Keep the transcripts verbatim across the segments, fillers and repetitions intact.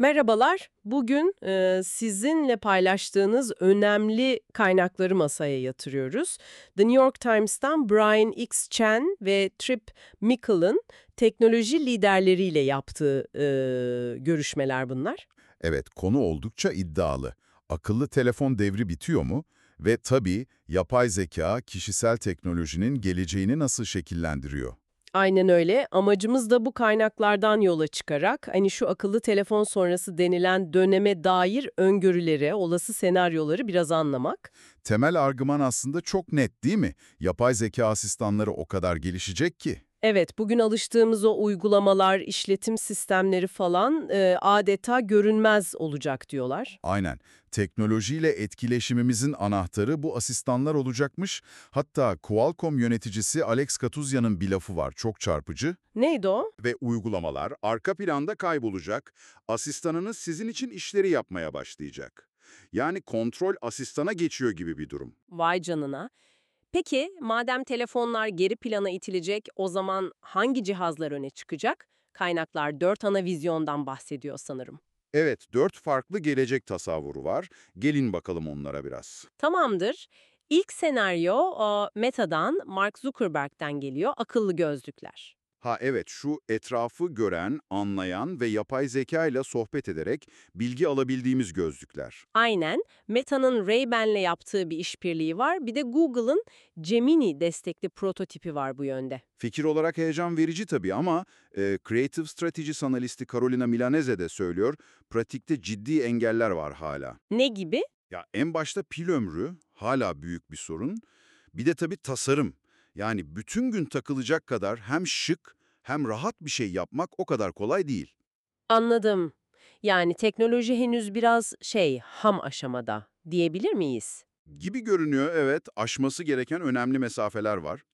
Merhabalar. Bugün e, sizinle paylaştığınız önemli kaynakları masaya yatırıyoruz. The New York Times'tan Brian X. Chen ve Trip Mickel'ın teknoloji liderleriyle yaptığı e, görüşmeler bunlar. Evet, konu oldukça iddialı. Akıllı telefon devri bitiyor mu? Ve tabii yapay zeka, kişisel teknolojinin geleceğini nasıl şekillendiriyor? Aynen öyle. Amacımız da bu kaynaklardan yola çıkarak hani şu akıllı telefon sonrası denilen döneme dair öngörüleri, olası senaryoları biraz anlamak. Temel argüman aslında çok net değil mi? Yapay zeka asistanları o kadar gelişecek ki. Evet, bugün alıştığımız o uygulamalar, işletim sistemleri falan e, adeta görünmez olacak diyorlar. Aynen. Teknolojiyle etkileşimimizin anahtarı bu asistanlar olacakmış. Hatta Qualcomm yöneticisi Alex Katouzyan'ın bir lafı var, çok çarpıcı. Neydi o? Ve uygulamalar arka planda kaybolacak, asistanınız sizin için işleri yapmaya başlayacak. Yani kontrol asistana geçiyor gibi bir durum. Vay canına. Peki, madem telefonlar geri plana itilecek, o zaman hangi cihazlar öne çıkacak? Kaynaklar dört ana vizyondan bahsediyor sanırım. Evet, dört farklı gelecek tasavvuru var. Gelin bakalım onlara biraz. Tamamdır. İlk senaryo o, Meta'dan, Mark Zuckerberg'den geliyor, akıllı gözlükler. Ha evet, şu etrafı gören, anlayan ve yapay zeka ile sohbet ederek bilgi alabildiğimiz gözlükler. Aynen. Meta'nın Ray-Ban'le yaptığı bir işbirliği var. Bir de Google'ın Gemini destekli prototipi var bu yönde. Fikir olarak heyecan verici tabii ama e, Creative Strategies analisti Carolina Milanese de söylüyor, pratikte ciddi engeller var hala. Ne gibi? Ya en başta pil ömrü hala büyük bir sorun. Bir de tabii tasarım. Yani bütün gün takılacak kadar hem şık hem rahat bir şey yapmak o kadar kolay değil. Anladım. Yani teknoloji henüz biraz şey, ham aşamada diyebilir miyiz? Gibi görünüyor, evet, aşması gereken önemli mesafeler var.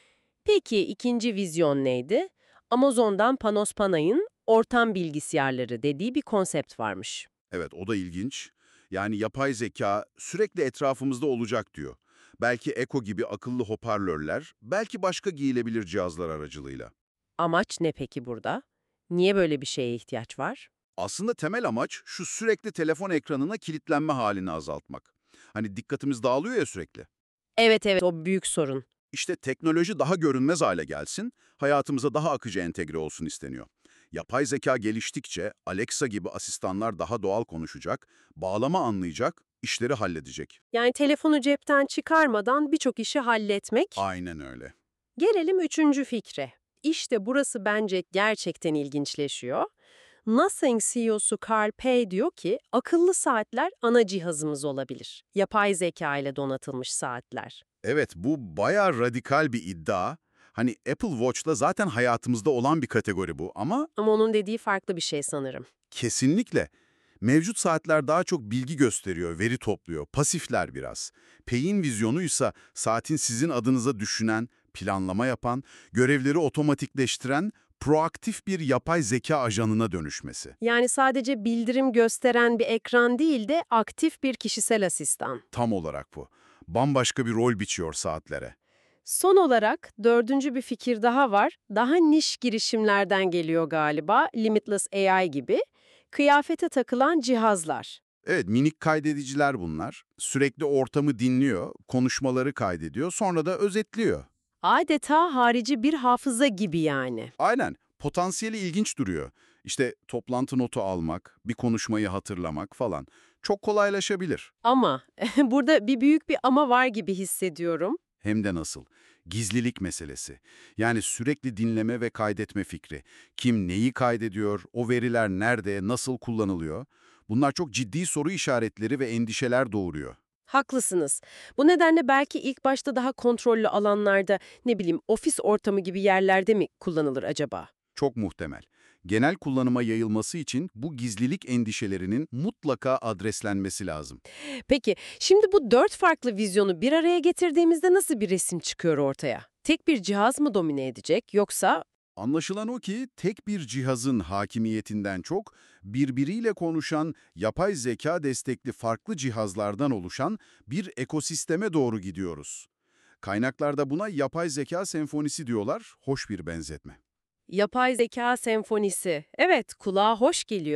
Peki ikinci vizyon neydi? Amazon'dan Panos Panay'ın ortam bilgisayarları dediği bir konsept varmış. Evet, o da ilginç. Yani yapay zeka sürekli etrafımızda olacak diyor. Belki Echo gibi akıllı hoparlörler, belki başka giyilebilir cihazlar aracılığıyla. Amaç ne peki burada? Niye böyle bir şeye ihtiyaç var? Aslında temel amaç şu sürekli telefon ekranına kilitlenme halini azaltmak. Hani dikkatimiz dağılıyor ya sürekli. Evet evet, o büyük sorun. İşte teknoloji daha görünmez hale gelsin, hayatımıza daha akıcı entegre olsun isteniyor. Yapay zeka geliştikçe Alexa gibi asistanlar daha doğal konuşacak, bağlama anlayacak, işleri halledecek. Yani telefonu cepten çıkarmadan birçok işi halletmek. Aynen öyle. Gelelim üçüncü fikre. İşte burası bence gerçekten ilginçleşiyor. Nothing C E O'su Carl Pei diyor ki, akıllı saatler ana cihazımız olabilir. Yapay zeka ile donatılmış saatler. Evet, bu bayağı radikal bir iddia. Hani Apple Watch'la zaten hayatımızda olan bir kategori bu ama Ama onun dediği farklı bir şey sanırım. kesinlikle. Mevcut saatler daha çok bilgi gösteriyor, veri topluyor, pasifler biraz. Pay'in vizyonuysa saatin sizin adınıza düşünen, planlama yapan, görevleri otomatikleştiren, proaktif bir yapay zeka ajanına dönüşmesi. Yani sadece bildirim gösteren bir ekran değil de aktif bir kişisel asistan. Tam olarak bu. Bambaşka bir rol biçiyor saatlere. Son olarak dördüncü bir fikir daha var. Daha niş girişimlerden geliyor galiba. Limitless A I gibi. Kıyafete takılan cihazlar. Evet, minik kaydediciler bunlar. Sürekli ortamı dinliyor, konuşmaları kaydediyor, sonra da özetliyor. Adeta harici bir hafıza gibi yani. Aynen, potansiyeli ilginç duruyor. İşte toplantı notu almak, bir konuşmayı hatırlamak falan. Çok kolaylaşabilir. Ama burada bir büyük bir ama var gibi hissediyorum. Hem de nasıl? Gizlilik meselesi. Yani sürekli dinleme ve kaydetme fikri. Kim neyi kaydediyor, o veriler nerede, nasıl kullanılıyor? Bunlar çok ciddi soru işaretleri ve endişeler doğuruyor. Haklısınız. Bu nedenle belki ilk başta daha kontrollü alanlarda, ne bileyim, ofis ortamı gibi yerlerde mi kullanılır acaba? Çok muhtemel. Genel kullanıma yayılması için bu gizlilik endişelerinin mutlaka adreslenmesi lazım. Peki, şimdi bu dört farklı vizyonu bir araya getirdiğimizde nasıl bir resim çıkıyor ortaya? Tek bir cihaz mı domine edecek, yoksa... Anlaşılan o ki tek bir cihazın hakimiyetinden çok birbiriyle konuşan yapay zeka destekli farklı cihazlardan oluşan bir ekosisteme doğru gidiyoruz. Kaynaklarda buna yapay zeka senfonisi diyorlar, hoş bir benzetme. Yapay zeka senfonisi. Evet, kulağa hoş geliyor.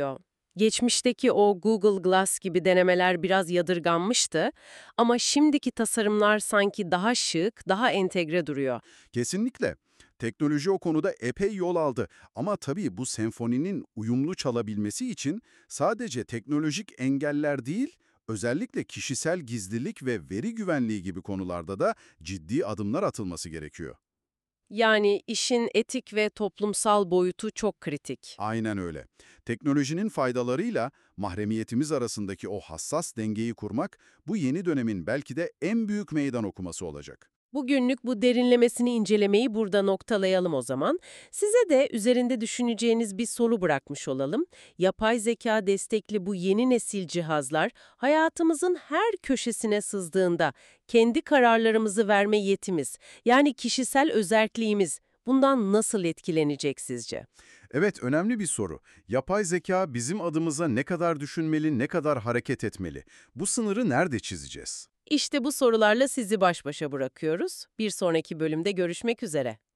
Geçmişteki o Google Glass gibi denemeler biraz yadırganmıştı ama şimdiki tasarımlar sanki daha şık, daha entegre duruyor. Kesinlikle. Teknoloji o konuda epey yol aldı ama tabii bu senfoninin uyumlu çalabilmesi için sadece teknolojik engeller değil, özellikle kişisel gizlilik ve veri güvenliği gibi konularda da ciddi adımlar atılması gerekiyor. Yani işin etik ve toplumsal boyutu çok kritik. Aynen öyle. Teknolojinin faydalarıyla mahremiyetimiz arasındaki o hassas dengeyi kurmak bu yeni dönemin belki de en büyük meydan okuması olacak. Bugünlük bu derinlemesini incelemeyi burada noktalayalım o zaman. Size de üzerinde düşüneceğiniz bir soru bırakmış olalım. Yapay zeka destekli bu yeni nesil cihazlar hayatımızın her köşesine sızdığında kendi kararlarımızı verme yetimiz, yani kişisel özerkliğimiz bundan nasıl etkilenecek sizce? Evet, önemli bir soru. Yapay zeka bizim adımıza ne kadar düşünmeli, ne kadar hareket etmeli? Bu sınırı nerede çizeceğiz? İşte bu sorularla sizi baş başa bırakıyoruz. Bir sonraki bölümde görüşmek üzere.